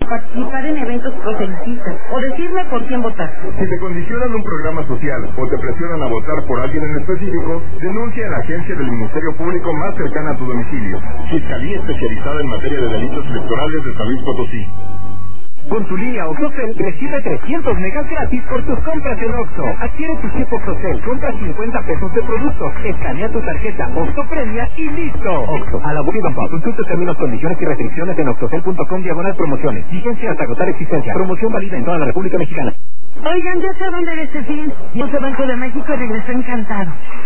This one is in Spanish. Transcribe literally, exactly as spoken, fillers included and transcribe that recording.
participar en eventos proselitistas o decirme por quién votar. Si te condicionan un programa social o te presionan a votar por alguien en específico, denuncia a la agencia del Ministerio Público más cercana a tu domicilio. Fiscalía especializada en materia de delitos electorales de San Luis Potosí. Con tu línea OXXOCEL recibe trescientos megas gratis por tus compras en Oxxo. Adquiere tu chip OXXOCEL, compra cincuenta pesos de producto, escanea tu tarjeta Oxxo Premia y listo. Oxxo, a la Buri Bamba. Consulta términos, condiciones y restricciones en oxxocel punto com diagonal promociones. Vigencia hasta agotar existencia. Promoción válida en toda la República Mexicana. Oigan, ya se van de este fin. Yo se Banco de México y regresó encantado.